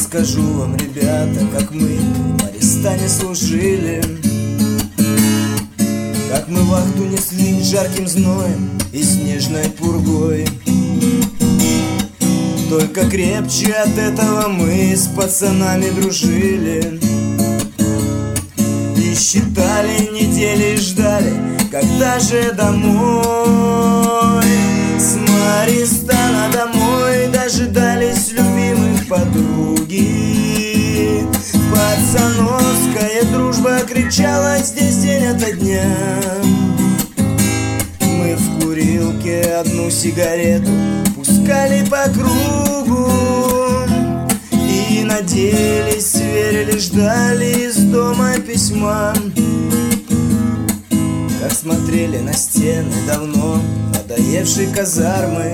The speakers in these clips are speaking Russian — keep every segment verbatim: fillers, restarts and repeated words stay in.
расскажу вам, ребята, как мы в Арестане служили, как мы вахту несли жарким зноем и снежной пургой. Только крепче от этого мы с пацанами дружили и считали недели, ждали, когда же домой. С Арестана домой дожидались любимых подруги. Пацановская дружба кричала здесь день ото дня. Мы в курилке одну сигарету пускали по кругу и надеялись, верили, ждали из дома письма. Как смотрели на стены давно надоевшей казармы,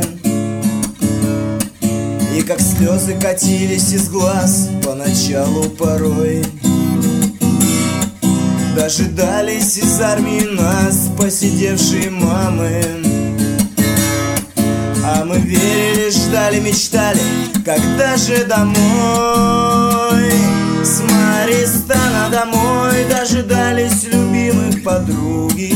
и как слезы катились из глаз поначалу порой. Дожидались из армии нас посидевшие мамы, а мы верили, ждали, мечтали, когда же домой. С Арестана домой дожидались любимых подруги.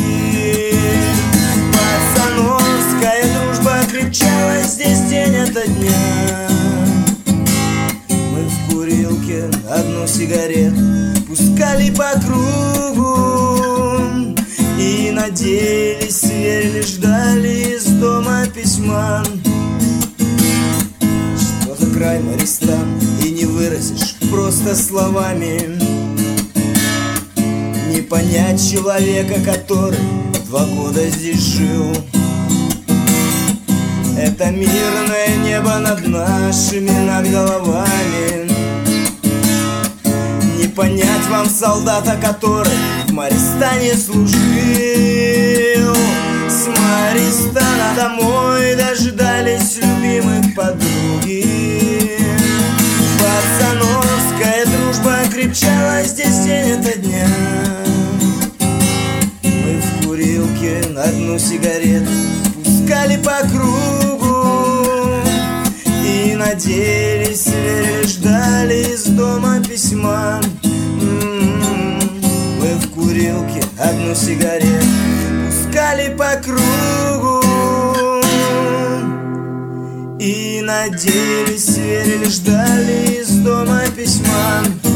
Пацановская дружба кричала здесь день ото дня. Мы в курилке одну сигарету пускали по кругу и надеялись, верили, ждали из дома письма. Что за край Арестан, и не выразишь просто словами. Не понять человека, который два года здесь жил. Это мирное небо над нашими над головами. Не понять вам солдата, который в Арестане служил. С Арестана домой дожидались любимых подруги. Пацановская дружба крепчала здесь день ото дня. Мы в курилке одну сигарету пускали по кругу и надеялись, верили, ждали из дома письма. Мы в курилке одну сигарету пускали по кругу и надеялись, верили, ждали из дома письма.